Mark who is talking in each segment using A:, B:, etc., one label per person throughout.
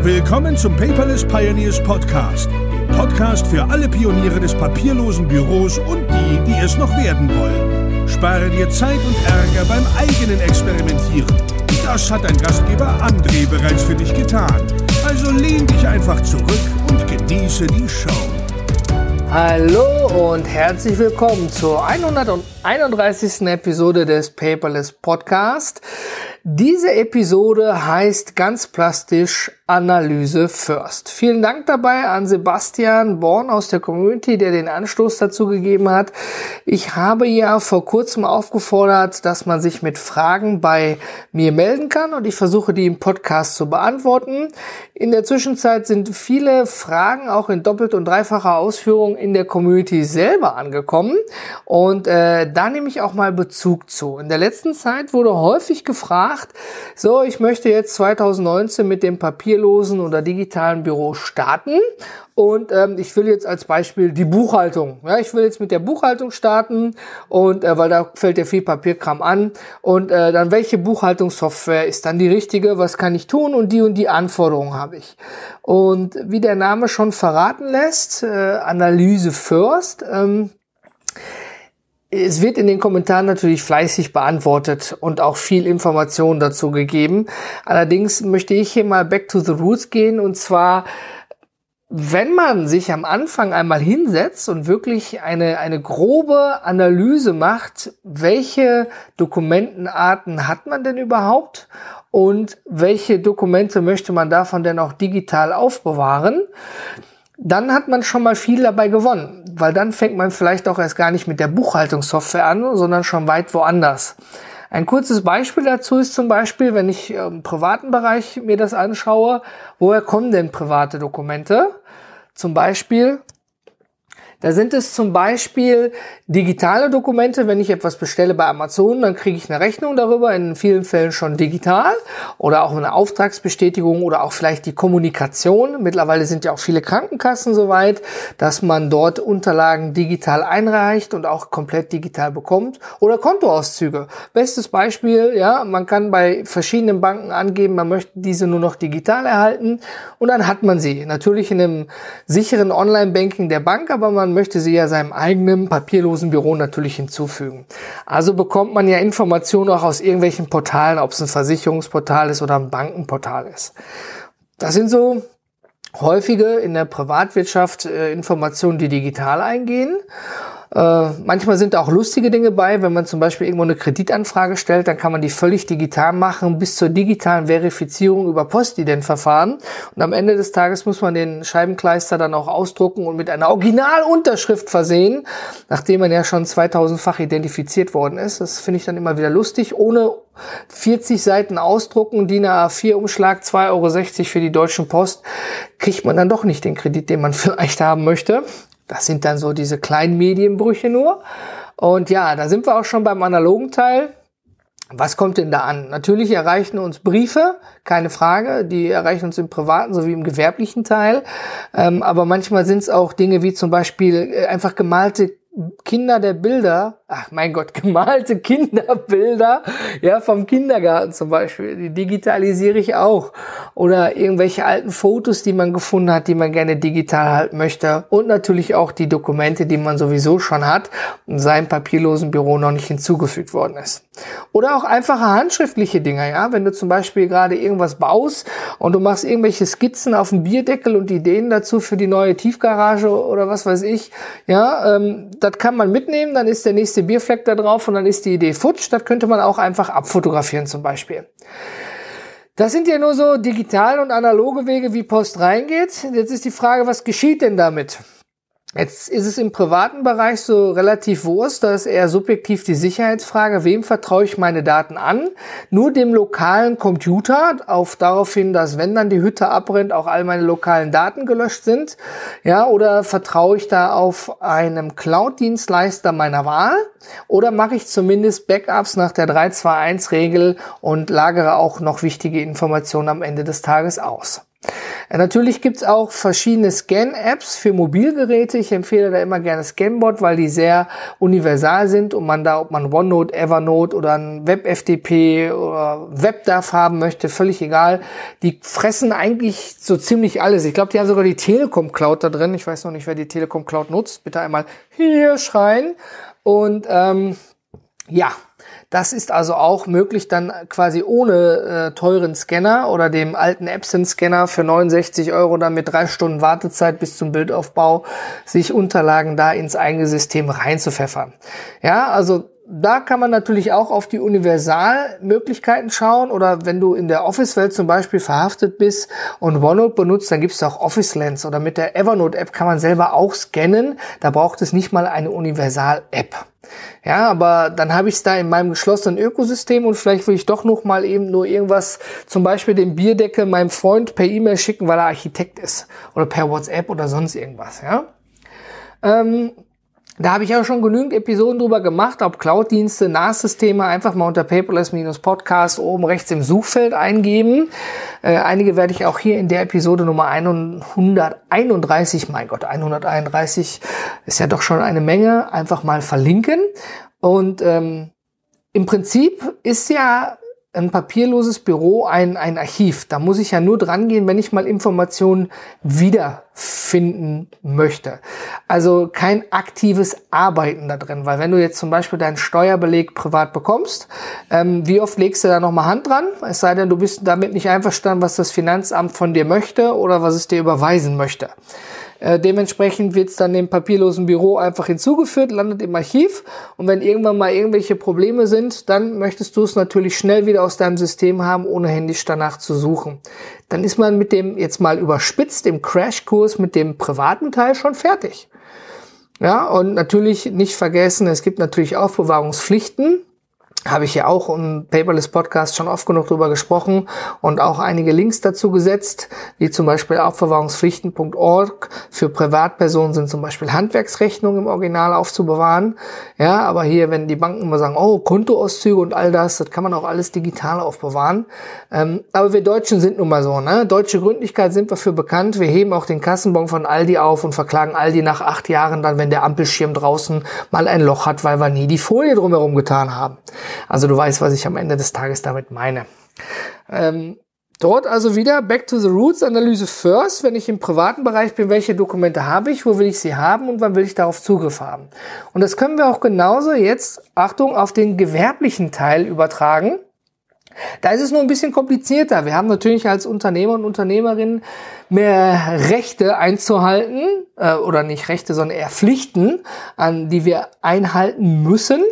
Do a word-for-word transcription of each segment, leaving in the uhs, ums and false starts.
A: Willkommen zum Paperless Pioneers Podcast, dem Podcast für alle Pioniere des papierlosen Büros und die, die es noch werden wollen. Spare dir Zeit und Ärger beim eigenen Experimentieren. Das hat dein Gastgeber André bereits für dich getan. Also lehn dich einfach zurück und genieße die Show.
B: Hallo und herzlich willkommen zur hunderteinunddreißigsten Episode des Paperless Podcast. Diese Episode heißt ganz plastisch Analyse First. Vielen Dank dabei an Sebastian Born aus der Community, der den Anstoß dazu gegeben hat. Ich habe ja vor kurzem aufgefordert, dass man sich mit Fragen bei mir melden kann und ich versuche, die im Podcast zu beantworten. In der Zwischenzeit sind viele Fragen auch in doppelt- und dreifacher Ausführung in der Community selber angekommen und äh, da nehme ich auch mal Bezug zu. In der letzten Zeit wurde häufig gefragt, so, ich möchte jetzt zweitausendneunzehn mit dem papierlosen oder digitalen Büro starten und ähm, ich will jetzt als Beispiel die Buchhaltung. Ja, ich will jetzt mit der Buchhaltung starten und äh, weil da fällt ja viel Papierkram an und äh, dann welche Buchhaltungssoftware ist dann die richtige, was kann ich tun und die und die Anforderungen habe ich. Und wie der Name schon verraten lässt, äh, Analyse First, ähm, es wird in den Kommentaren natürlich fleißig beantwortet und auch viel Information dazu gegeben. Allerdings möchte ich hier mal back to the roots gehen und zwar, wenn man sich am Anfang einmal hinsetzt und wirklich eine, eine grobe Analyse macht, welche Dokumentenarten hat man denn überhaupt und welche Dokumente möchte man davon denn auch digital aufbewahren, dann hat man schon mal viel dabei gewonnen, weil dann fängt man vielleicht auch erst gar nicht mit der Buchhaltungssoftware an, sondern schon weit woanders. Ein kurzes Beispiel dazu ist zum Beispiel, wenn ich im privaten Bereich mir das anschaue, woher kommen denn private Dokumente? Zum Beispiel, da sind es zum Beispiel digitale Dokumente. Wenn ich etwas bestelle bei Amazon, dann kriege ich eine Rechnung darüber, in vielen Fällen schon digital oder auch eine Auftragsbestätigung oder auch vielleicht die Kommunikation. Mittlerweile sind ja auch viele Krankenkassen soweit, dass man dort Unterlagen digital einreicht und auch komplett digital bekommt. Oder Kontoauszüge. Bestes Beispiel, ja, man kann bei verschiedenen Banken angeben, man möchte diese nur noch digital erhalten und dann hat man sie. Natürlich in einem sicheren Online-Banking der Bank, aber man möchte sie ja seinem eigenen papierlosen Büro natürlich hinzufügen. Also bekommt man ja Informationen auch aus irgendwelchen Portalen, ob es ein Versicherungsportal ist oder ein Bankenportal ist. Das sind so häufige in der Privatwirtschaft äh, Informationen, die digital eingehen. Äh, manchmal sind da auch lustige Dinge bei, wenn man zum Beispiel irgendwo eine Kreditanfrage stellt, dann kann man die völlig digital machen, bis zur digitalen Verifizierung über Postident-Verfahren. Und am Ende des Tages muss man den Scheibenkleister dann auch ausdrucken und mit einer Originalunterschrift versehen, nachdem man ja schon zweitausendfach identifiziert worden ist. Das finde ich dann immer wieder lustig, ohne vierzig Seiten ausdrucken, D I N A vier Umschlag, zwei Euro sechzig für die Deutsche Post, kriegt man dann doch nicht den Kredit, den man vielleicht haben möchte. Das sind dann so diese kleinen Medienbrüche nur. Und ja, da sind wir auch schon beim analogen Teil. Was kommt denn da an? Natürlich erreichen uns Briefe, keine Frage. Die erreichen uns im privaten sowie im gewerblichen Teil. Ähm, aber manchmal sind es auch Dinge wie zum Beispiel äh, einfach gemalte Kinder der Bilder, ach mein Gott, gemalte Kinderbilder, ja, vom Kindergarten zum Beispiel, die digitalisiere ich auch. Oder irgendwelche alten Fotos, die man gefunden hat, die man gerne digital halten möchte. Und natürlich auch die Dokumente, die man sowieso schon hat und seinem papierlosen Büro noch nicht hinzugefügt worden ist. Oder auch einfache handschriftliche Dinge, ja, wenn du zum Beispiel gerade irgendwas baust und du machst irgendwelche Skizzen auf dem Bierdeckel und Ideen dazu für die neue Tiefgarage oder was weiß ich, ja, ähm, das kann man mitnehmen, dann ist der nächste Bierfleck da drauf und dann ist die Idee futsch. Das könnte man auch einfach abfotografieren zum Beispiel. Das sind ja nur so digital und analoge Wege, wie Post reingeht. Jetzt ist die Frage, was geschieht denn damit? Jetzt ist es im privaten Bereich so relativ Wurst, da ist eher subjektiv die Sicherheitsfrage, wem vertraue ich meine Daten an? Nur dem lokalen Computer, auf darauf hin, dass wenn dann die Hütte abbrennt, auch all meine lokalen Daten gelöscht sind, ja, oder vertraue ich da auf einem Cloud-Dienstleister meiner Wahl? Oder mache ich zumindest Backups nach der drei zwei eins Regel und lagere auch noch wichtige Informationen am Ende des Tages aus? Äh, natürlich gibt's auch verschiedene Scan-Apps für Mobilgeräte. Ich empfehle da immer gerne Scanbot, weil die sehr universal sind und man da, ob man OneNote, Evernote oder ein WebF T P oder WebDAV haben möchte, völlig egal. Die fressen eigentlich so ziemlich alles. Ich glaube, die haben sogar die Telekom Cloud da drin. Ich weiß noch nicht, wer die Telekom Cloud nutzt. Bitte einmal hier schreien. Und ähm, ja, das ist also auch möglich, dann quasi ohne äh, teuren Scanner oder dem alten Epson-Scanner für neunundsechzig Euro dann mit drei Stunden Wartezeit bis zum Bildaufbau sich Unterlagen da ins eigene System reinzupfeffern. Ja, also da kann man natürlich auch auf die Universalmöglichkeiten schauen, oder wenn du in der Office-Welt zum Beispiel verhaftet bist und OneNote benutzt, dann gibt es auch Office Lens, oder mit der Evernote-App kann man selber auch scannen. Da braucht es nicht mal eine Universal-App. Ja, aber dann habe ich es da in meinem geschlossenen Ökosystem und vielleicht will ich doch noch mal eben nur irgendwas, zum Beispiel den Bierdeckel meinem Freund per E-Mail schicken, weil er Architekt ist, oder per WhatsApp oder sonst irgendwas. Ja, ähm, da habe ich auch schon genügend Episoden drüber gemacht, ob Cloud-Dienste, N A S-Systeme, einfach mal unter Paperless-Podcast oben rechts im Suchfeld eingeben. Äh, einige werde ich auch hier in der Episode Nummer hunderteinunddreißig, mein Gott, hunderteinunddreißig ist ja doch schon eine Menge, einfach mal verlinken. Und ähm, im Prinzip ist ja ein papierloses Büro ein, ein Archiv. Da muss ich ja nur dran gehen, wenn ich mal Informationen wiederfinden möchte. Also kein aktives Arbeiten da drin, weil wenn du jetzt zum Beispiel deinen Steuerbeleg privat bekommst, ähm, wie oft legst du da nochmal Hand dran? Es sei denn, du bist damit nicht einverstanden, was das Finanzamt von dir möchte oder was es dir überweisen möchte. Äh, dementsprechend wird es dann dem papierlosen Büro einfach hinzugeführt, landet im Archiv, und wenn irgendwann mal irgendwelche Probleme sind, dann möchtest du es natürlich schnell wieder aus deinem System haben, ohne händisch danach zu suchen. Dann ist man mit dem, jetzt mal überspitzt, im Crashkurs mit dem privaten Teil schon fertig. Ja, und natürlich nicht vergessen, es gibt natürlich Aufbewahrungspflichten. Habe ich ja auch im Paperless Podcast schon oft genug drüber gesprochen und auch einige Links dazu gesetzt, wie zum Beispiel aufbewahrungspflichten punkt org. Für Privatpersonen sind zum Beispiel Handwerksrechnungen im Original aufzubewahren. Ja, aber hier, wenn die Banken immer sagen, oh, Kontoauszüge und all das, das kann man auch alles digital aufbewahren. Ähm, aber wir Deutschen sind nun mal so, ne? Deutsche Gründlichkeit sind wir für bekannt. Wir heben auch den Kassenbon von Aldi auf und verklagen Aldi nach acht Jahren dann, wenn der Ampelschirm draußen mal ein Loch hat, weil wir nie die Folie drumherum getan haben. Also du weißt, was ich am Ende des Tages damit meine. Ähm, dort also wieder Back to the Roots, Analyse first. Wenn ich im privaten Bereich bin, welche Dokumente habe ich, wo will ich sie haben und wann will ich darauf Zugriff haben? Und das können wir auch genauso jetzt, Achtung, auf den gewerblichen Teil übertragen. Da ist es nur ein bisschen komplizierter. Wir haben natürlich als Unternehmer und Unternehmerinnen mehr Rechte einzuhalten, äh, oder nicht Rechte, sondern eher Pflichten, an die wir einhalten müssen.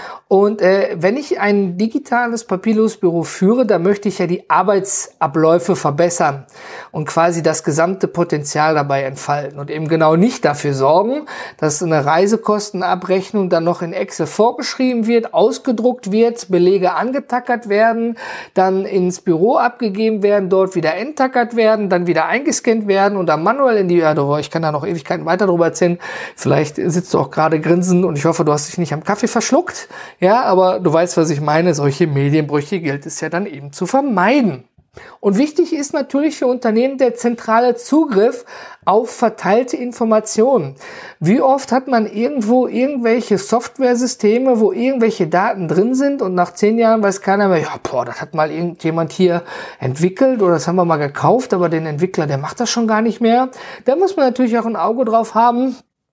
B: Und äh, wenn ich ein digitales papierloses Büro führe, dann möchte ich ja die Arbeitsabläufe verbessern und quasi das gesamte Potenzial dabei entfalten und eben genau nicht dafür sorgen, dass eine Reisekostenabrechnung dann noch in Excel vorgeschrieben wird, ausgedruckt wird, Belege angetackert werden, dann ins Büro abgegeben werden, dort wieder enttackert werden, dann wieder eingescannt werden und dann manuell in die, also ich kann da noch Ewigkeiten weiter drüber erzählen, vielleicht sitzt du auch gerade grinsend und ich hoffe, du hast dich nicht am Kaffee verschluckt. Ja, aber du weißt, was ich meine. Solche Medienbrüche gilt es ja dann eben zu vermeiden. Und wichtig ist natürlich für Unternehmen der zentrale Zugriff auf verteilte Informationen. Wie oft hat man irgendwo irgendwelche Softwaresysteme, wo irgendwelche Daten drin sind und nach zehn Jahren weiß keiner mehr, ja, boah, das hat mal irgendjemand hier entwickelt oder das haben wir mal gekauft, aber den Entwickler, der macht das schon gar nicht mehr. Da muss man natürlich auch ein Auge drauf haben,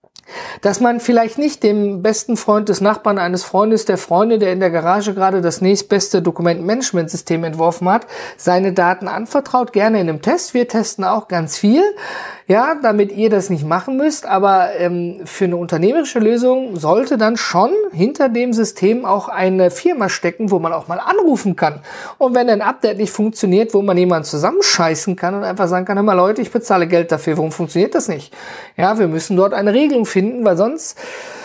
B: dass man vielleicht nicht dem besten Freund des Nachbarn, eines Freundes, der Freunde, der in der Garage gerade das nächstbeste Dokumentenmanagementsystem entworfen hat, seine Daten anvertraut, gerne in einem Test. Wir testen auch ganz viel, ja, damit ihr das nicht machen müsst. Aber ähm, für eine unternehmerische Lösung sollte dann schon hinter dem System auch eine Firma stecken, wo man auch mal anrufen kann. Und wenn ein Update nicht funktioniert, wo man jemanden zusammenscheißen kann und einfach sagen kann, hör mal Leute, ich bezahle Geld dafür, warum funktioniert das nicht? Ja, wir müssen dort eine Regelung finden, weil sonst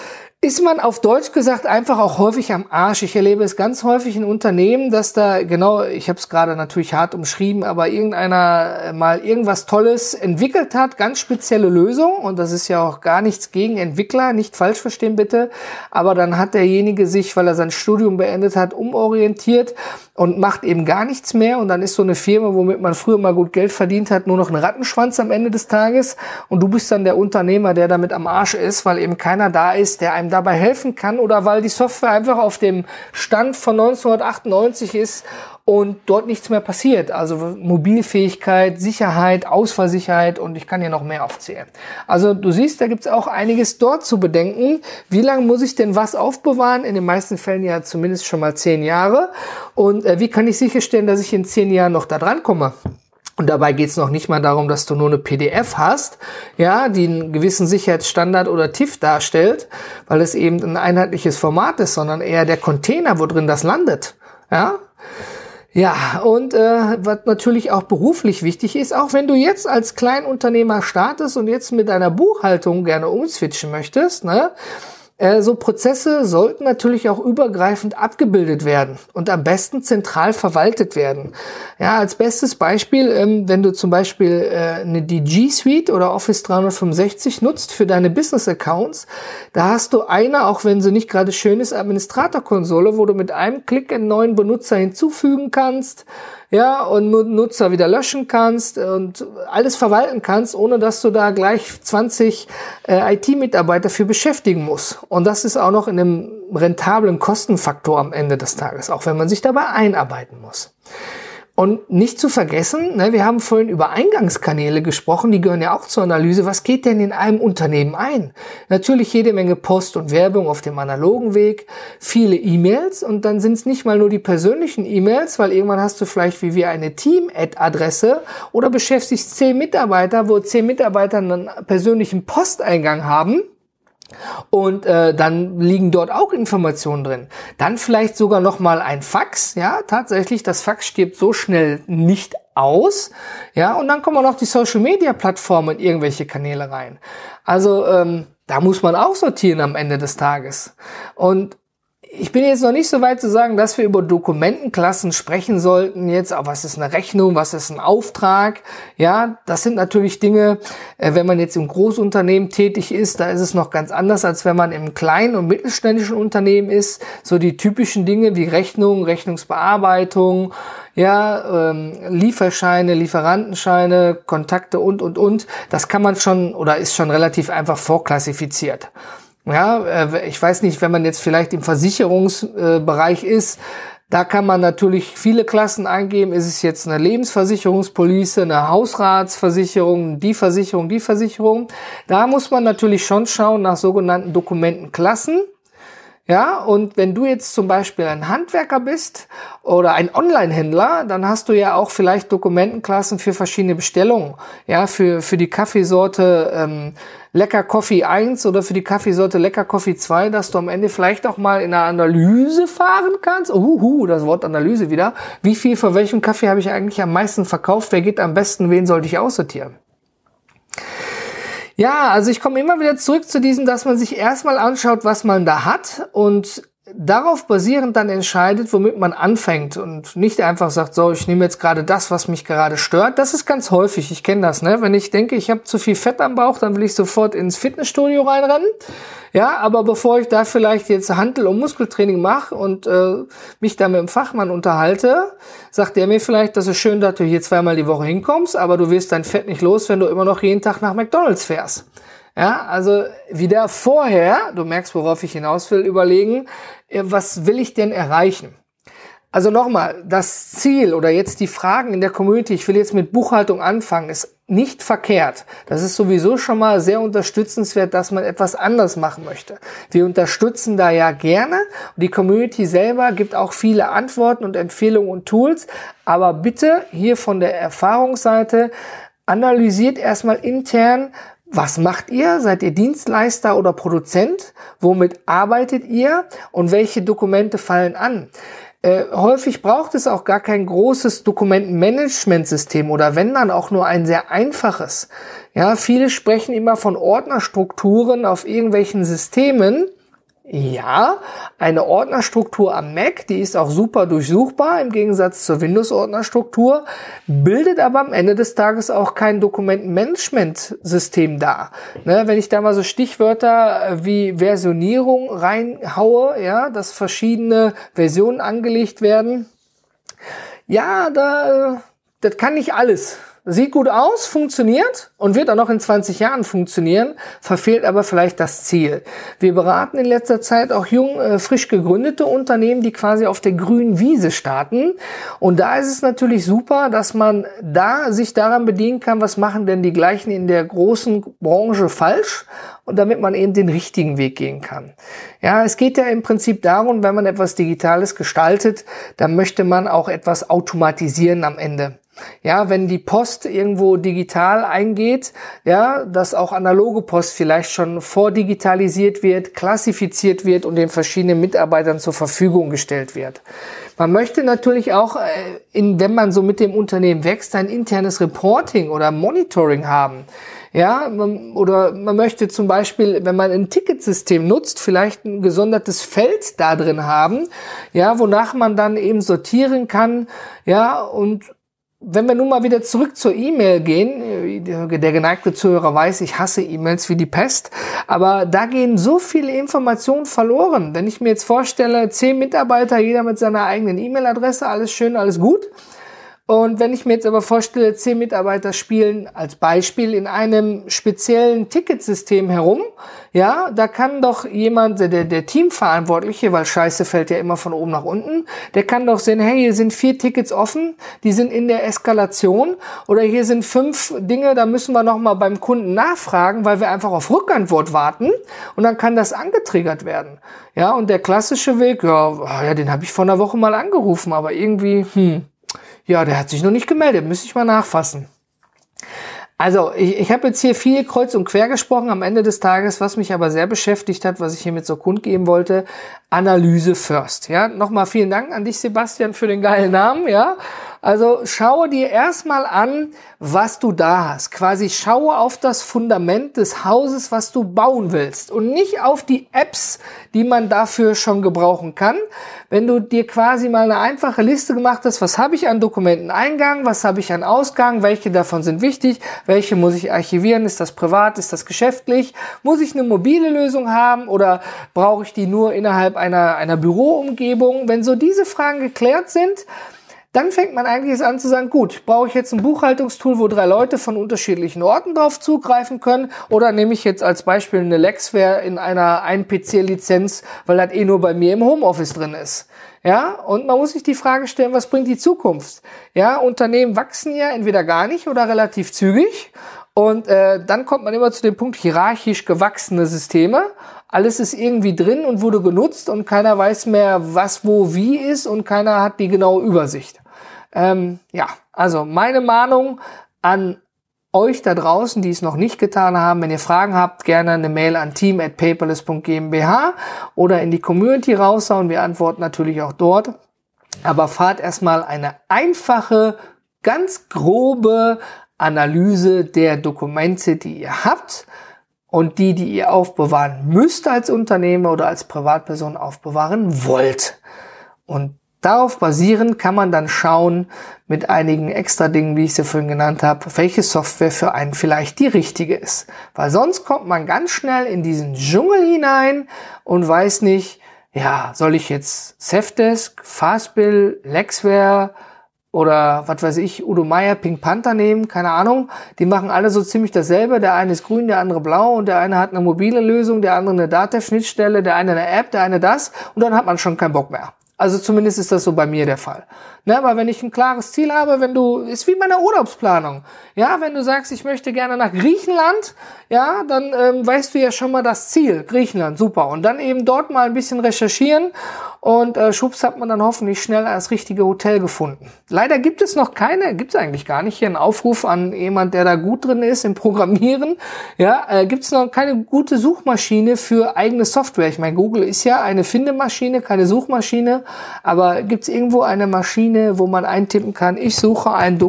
B: ist man auf Deutsch gesagt einfach auch häufig am Arsch. Ich erlebe es ganz häufig in Unternehmen, dass da, genau, ich habe es gerade natürlich hart umschrieben, aber irgendeiner mal irgendwas Tolles entwickelt hat, ganz spezielle Lösung, und das ist ja auch gar nichts gegen Entwickler, nicht falsch verstehen bitte, aber dann hat derjenige sich, weil er sein Studium beendet hat, umorientiert und macht eben gar nichts mehr und dann ist so eine Firma, womit man früher mal gut Geld verdient hat, nur noch ein Rattenschwanz am Ende des Tages und du bist dann der Unternehmer, der damit am Arsch ist, weil eben keiner da ist, der einem dabei helfen kann oder weil die Software einfach auf dem Stand von neunzehnhundertachtundneunzig ist und dort nichts mehr passiert. Also Mobilfähigkeit, Sicherheit, Ausfallsicherheit und ich kann hier noch mehr aufzählen. Also du siehst, da gibt's auch einiges dort zu bedenken. Wie lange muss ich denn was aufbewahren? In den meisten Fällen ja zumindest schon mal zehn Jahre. Und äh, wie kann ich sicherstellen, dass ich in zehn Jahren noch da dran komme? Und dabei geht's noch nicht mal darum, dass du nur eine P D F hast, ja, die einen gewissen Sicherheitsstandard oder T I F darstellt, weil es eben ein einheitliches Format ist, sondern eher der Container, wo drin das landet, ja. Ja, und äh, was natürlich auch beruflich wichtig ist, auch wenn du jetzt als Kleinunternehmer startest und jetzt mit deiner Buchhaltung gerne umswitchen möchtest, ne, äh, so Prozesse sollten natürlich auch übergreifend abgebildet werden und am besten zentral verwaltet werden. Ja, als bestes Beispiel, ähm, wenn du zum Beispiel äh, eine die G Suite oder Office dreihundertfünfundsechzig nutzt für deine Business-Accounts, da hast du eine, auch wenn sie nicht gerade schön ist, Administrator-Konsole, wo du mit einem Klick einen neuen Benutzer hinzufügen kannst, ja, und Nutzer wieder löschen kannst und alles verwalten kannst, ohne dass du da gleich zwanzig äh, I T-Mitarbeiter für beschäftigen musst. Und das ist auch noch in einem rentablen Kostenfaktor am Ende des Tages, auch wenn man sich dabei einarbeiten muss. Und nicht zu vergessen, ne, wir haben vorhin über Eingangskanäle gesprochen, die gehören ja auch zur Analyse. Was geht denn in einem Unternehmen ein? Natürlich jede Menge Post und Werbung auf dem analogen Weg, viele E-Mails und dann sind es nicht mal nur die persönlichen E-Mails, weil irgendwann hast du vielleicht wie wir eine Team-Ad-Adresse oder beschäftigst zehn Mitarbeiter, wo zehn Mitarbeiter einen persönlichen Posteingang haben. Und äh, dann liegen dort auch Informationen drin. Dann vielleicht sogar noch mal ein Fax, ja, tatsächlich, das Fax stirbt so schnell nicht aus, ja, und dann kommen auch noch die Social-Media-Plattformen in irgendwelche Kanäle rein. Also ähm, da muss man auch sortieren am Ende des Tages. Und ich bin jetzt noch nicht so weit zu sagen, dass wir über Dokumentenklassen sprechen sollten jetzt, aber was ist eine Rechnung, was ist ein Auftrag? Ja, das sind natürlich Dinge, äh, wenn man jetzt im Großunternehmen tätig ist, da ist es noch ganz anders, als wenn man im kleinen und mittelständischen Unternehmen ist. So die typischen Dinge wie Rechnung, Rechnungsbearbeitung, ja, ähm, Lieferscheine, Lieferantenscheine, Kontakte und, und, und. Das kann man schon oder ist schon relativ einfach vorklassifiziert. Ja, ich weiß nicht, wenn man jetzt vielleicht im Versicherungsbereich ist, da kann man natürlich viele Klassen eingeben. Ist es jetzt eine Lebensversicherungspolice, eine Hausratsversicherung, die Versicherung, die Versicherung? Da muss man natürlich schon schauen nach sogenannten Dokumentenklassen. Ja, und wenn du jetzt zum Beispiel ein Handwerker bist oder ein Online-Händler, dann hast du ja auch vielleicht Dokumentenklassen für verschiedene Bestellungen. Ja, für für die Kaffeesorte ähm, Lecker Coffee eins oder für die Kaffeesorte Lecker Coffee zwei, dass du am Ende vielleicht auch mal in einer Analyse fahren kannst. Uhu, das Wort Analyse wieder. Wie viel von welchem Kaffee habe ich eigentlich am meisten verkauft? Wer geht am besten? Wen sollte ich aussortieren? Ja, also ich komme immer wieder zurück zu diesem, dass man sich erstmal anschaut, was man da hat und darauf basierend dann entscheidet, womit man anfängt und nicht einfach sagt, so, ich nehme jetzt gerade das, was mich gerade stört. Das ist ganz häufig, ich kenne das, ne? Wenn ich denke, ich habe zu viel Fett am Bauch, dann will ich sofort ins Fitnessstudio reinrennen. Ja, aber bevor ich da vielleicht jetzt Hantel- und Muskeltraining mache und äh, mich da mit dem Fachmann unterhalte, sagt der mir vielleicht, das ist schön, dass du hier zweimal die Woche hinkommst, aber du wirst dein Fett nicht los, wenn du immer noch jeden Tag nach McDonald's fährst. Ja, also wieder vorher, du merkst, worauf ich hinaus will, überlegen, was will ich denn erreichen? Also nochmal, das Ziel oder jetzt die Fragen in der Community, ich will jetzt mit Buchhaltung anfangen, ist nicht verkehrt. Das ist sowieso schon mal sehr unterstützenswert, dass man etwas anders machen möchte. Wir unterstützen da ja gerne und die Community selber gibt auch viele Antworten und Empfehlungen und Tools, aber bitte hier von der Erfahrungsseite analysiert erstmal intern, was macht ihr? Seid ihr Dienstleister oder Produzent? Womit arbeitet ihr? Und welche Dokumente fallen an? Äh, häufig braucht es auch gar kein großes Dokumentenmanagementsystem oder wenn dann auch nur ein sehr einfaches. Ja, viele sprechen immer von Ordnerstrukturen auf irgendwelchen Systemen. Ja, eine Ordnerstruktur am Mac, die ist auch super durchsuchbar im Gegensatz zur Windows-Ordnerstruktur, bildet aber am Ende des Tages auch kein Dokumentenmanagementsystem dar. Ne, wenn ich da mal so Stichwörter wie Versionierung reinhaue, ja, dass verschiedene Versionen angelegt werden, ja, da, das kann nicht alles. Sieht gut aus, funktioniert und wird auch noch in zwanzig Jahren funktionieren, verfehlt aber vielleicht das Ziel. Wir beraten in letzter Zeit auch jung, äh, frisch gegründete Unternehmen, die quasi auf der grünen Wiese starten. Und da ist es natürlich super, dass man da sich daran bedienen kann, was machen denn die gleichen in der großen Branche falsch, und damit man eben den richtigen Weg gehen kann. Ja, es geht ja im Prinzip darum, wenn man etwas Digitales gestaltet, dann möchte man auch etwas automatisieren am Ende. Ja, wenn die Post irgendwo digital eingeht, ja, dass auch analoge Post vielleicht schon vordigitalisiert wird, klassifiziert wird und den verschiedenen Mitarbeitern zur Verfügung gestellt wird. Man möchte natürlich auch, in, wenn man so mit dem Unternehmen wächst, ein internes Reporting oder Monitoring haben. Ja, man, oder man möchte zum Beispiel, wenn man ein Ticketsystem nutzt, vielleicht ein gesondertes Feld da drin haben, ja, wonach man dann eben sortieren kann, ja, und wenn wir nun mal wieder zurück zur E-Mail gehen, der geneigte Zuhörer weiß, ich hasse E-Mails wie die Pest, aber da gehen so viele Informationen verloren. Wenn ich mir jetzt vorstelle, zehn Mitarbeiter, jeder mit seiner eigenen E-Mail-Adresse, alles schön, alles gut. Und wenn ich mir jetzt aber vorstelle, zehn Mitarbeiter spielen als Beispiel in einem speziellen Ticketsystem herum, ja, da kann doch jemand, der, der Teamverantwortliche, weil Scheiße fällt ja immer von oben nach unten, der kann doch sehen, hey, hier sind vier Tickets offen, die sind in der Eskalation, oder hier sind fünf Dinge, da müssen wir nochmal beim Kunden nachfragen, weil wir einfach auf Rückantwort warten, und dann kann das angetriggert werden. Ja, und der klassische Weg, ja, ja, den habe ich vor einer Woche mal angerufen, aber irgendwie, hm, ja, der hat sich noch nicht gemeldet, müsste ich mal nachfassen. Also, ich, ich habe jetzt hier viel kreuz und quer gesprochen am Ende des Tages, was mich aber sehr beschäftigt hat, was ich hiermit so kundgeben wollte, Analyse first. Ja, nochmal vielen Dank an dich, Sebastian, für den geilen Namen, ja. Also, schaue dir erstmal an, was du da hast. Quasi schaue auf das Fundament des Hauses, was du bauen willst, und nicht auf die Apps, die man dafür schon gebrauchen kann. Wenn du dir quasi mal eine einfache Liste gemacht hast, was habe ich an Dokumenteneingang, was habe ich an Ausgang, welche davon sind wichtig, welche muss ich archivieren, ist das privat, ist das geschäftlich, muss ich eine mobile Lösung haben oder brauche ich die nur innerhalb einer, einer Büroumgebung? Wenn so diese Fragen geklärt sind, dann fängt man eigentlich erst an zu sagen, gut, brauche ich jetzt ein Buchhaltungstool, wo drei Leute von unterschiedlichen Orten drauf zugreifen können, oder nehme ich jetzt als Beispiel eine Lexware in einer ein P C-Lizenz, weil das eh nur bei mir im Homeoffice drin ist. Ja, und man muss sich die Frage stellen, was bringt die Zukunft? Ja, Unternehmen wachsen ja entweder gar nicht oder relativ zügig, und äh, dann kommt man immer zu dem Punkt, hierarchisch gewachsene Systeme. Alles ist irgendwie drin und wurde genutzt und keiner weiß mehr, was wo wie ist, und keiner hat die genaue Übersicht. Ähm, ja, also meine Mahnung an euch da draußen, die es noch nicht getan haben: Wenn ihr Fragen habt, gerne eine Mail an team at paperless punkt gmbh oder in die Community raushauen. Wir antworten natürlich auch dort. Aber fahrt erstmal eine einfache, ganz grobe Analyse der Dokumente, die ihr habt, und die, die ihr aufbewahren müsst als Unternehmer oder als Privatperson aufbewahren wollt. Und darauf basierend kann man dann schauen, mit einigen extra Dingen, wie ich sie vorhin genannt habe, welche Software für einen vielleicht die richtige ist. Weil sonst kommt man ganz schnell in diesen Dschungel hinein und weiß nicht, ja, soll ich jetzt Safdesk, Fastbill, Lexware oder was weiß ich, Udo Meier, Pink Panther nehmen, keine Ahnung. Die machen alle so ziemlich dasselbe. Der eine ist grün, der andere blau, und der eine hat eine mobile Lösung, der andere eine Datev-Schnittstelle, der eine eine App, der eine das, und dann hat man schon keinen Bock mehr. Also zumindest ist das so bei mir der Fall. Ne, aber wenn ich ein klares Ziel habe, wenn du, ist wie bei einer Urlaubsplanung. Ja, wenn du sagst, ich möchte gerne nach Griechenland, ja, dann ähm, weißt du ja schon mal das Ziel, Griechenland, super. Und dann eben dort mal ein bisschen recherchieren, und äh, schwupps hat man dann hoffentlich schnell das richtige Hotel gefunden. Leider gibt es noch keine, gibt es eigentlich gar nicht, hier einen Aufruf an jemand, der da gut drin ist im Programmieren. Ja, äh, gibt es noch keine gute Suchmaschine für eigene Software. Ich meine, Google ist ja eine Findemaschine, keine Suchmaschine, aber gibt es irgendwo eine Maschine, wo man eintippen kann, ich suche ein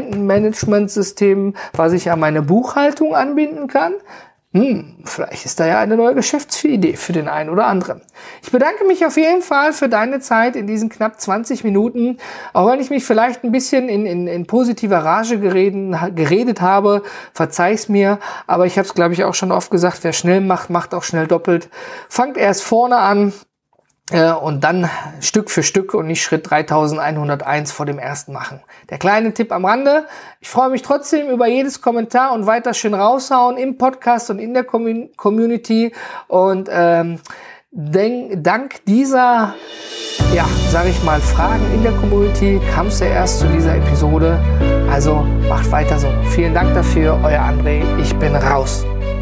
B: Dokumentenmanagementsystem, was ich an meine Buchhaltung anbinden kann? Hm, vielleicht ist da ja eine neue Geschäftsidee für den einen oder anderen. Ich bedanke mich auf jeden Fall für deine Zeit in diesen knapp zwanzig Minuten. Auch wenn ich mich vielleicht ein bisschen in, in, in positiver Rage gereden, geredet habe, verzeih's mir. Aber ich habe es, glaube ich, auch schon oft gesagt, wer schnell macht, macht auch schnell doppelt. Fangt erst vorne an. äh, und dann Stück für Stück und nicht Schritt dreitausendeinhunderteins vor dem ersten machen. Der kleine Tipp am Rande. Ich freue mich trotzdem über jedes Kommentar und weiter schön raushauen im Podcast und in der Community. Und ähm, denk, dank dieser, ja, sage ich mal, Fragen in der Community kam es ja erst zu dieser Episode. Also macht weiter so. Vielen Dank dafür, euer André. Ich bin raus.